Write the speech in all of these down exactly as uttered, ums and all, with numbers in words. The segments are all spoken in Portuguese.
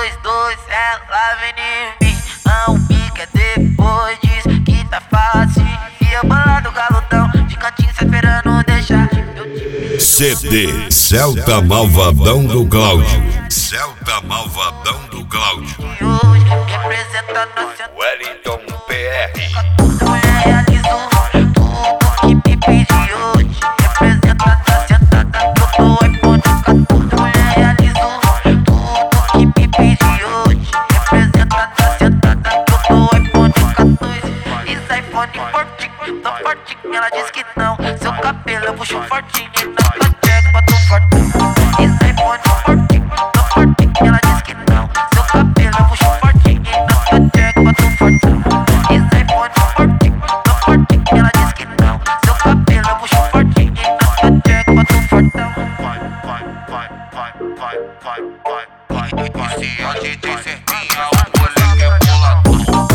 dois, dois, ela vem em mim. Não fica depois diz que tá fácil. E eu bolado galudão, de cantinho se esperando deixar meu time. C D Celta Malvadão do Cláudio. Celta Malvadão do Cláudio. E hoje representa nossa Wellington P R. mulher realizou tudo que me pediu hoje. Representa na sentada que eu tô iPhone quatorze. Mulher realizou tudo que me pediu hoje. Representa na sentada que eu tô iPhone quatorze. Isso iPhone fortinho, tô fortinho. Ela diz que não, seu cabelo eu puxo fortinho. Não tô check, boto fortinho. Isso iPhone fortinho, tô fortinho. Ela diz que não, seu cabelo eu puxo fortinho. Não tô check, boto fortinho. Isso iPhone fortinho, tô fortinho. Ela diz que não, seu cabelo eu puxo fortinho. Não tô check, boto fortão. Vai, vai, vai, vai, vai, vai, vai, vai. E se a D J Serpinha, o moleque é boladão.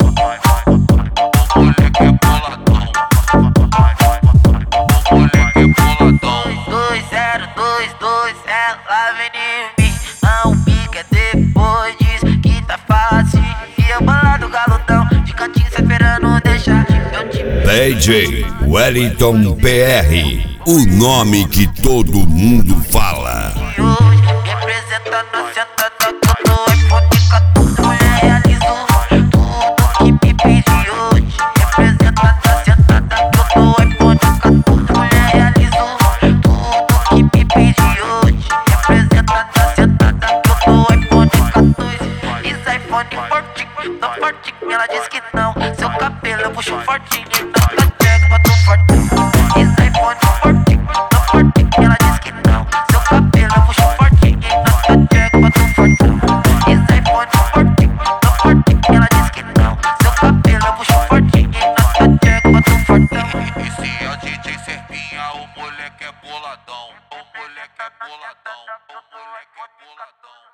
O moleque é boladão. O moleque é boladão. dois zero dois dois, ela vem em mim. Não fica depois diz que tá fácil. E eu bolado galudão, de cantinho se esperando deixar meu time. D J Wellington P R. O nome que todo mundo fala. E hoje representa na sentada que eu tô iPhone quatorze. Mulher realizou tudo que me pediu hoje. Representa na sentada que eu tô iPhone quatorze. Mulher realizou tudo que me pediu hoje. Representa na sentada que eu tô iPhone quatorze. Isso iPhone fortinho, tô fortinho. Ela diz que não, seu cabelo eu puxo fortinho. Não tô check, boto fortinho. Isso iPhone fortinho, tô fortinho. Ela diz que não, seu cabelo eu puxo fortinho. Não tô check, boto fortinho. Isso iPhone fortinho, tô fortinho. Ela diz que não, seu cabelo eu puxo fortinho. Não tô check, boto fortão. E se a D J Serpinha, o moleque é boladão. O moleque é boladão. O moleque é boladão.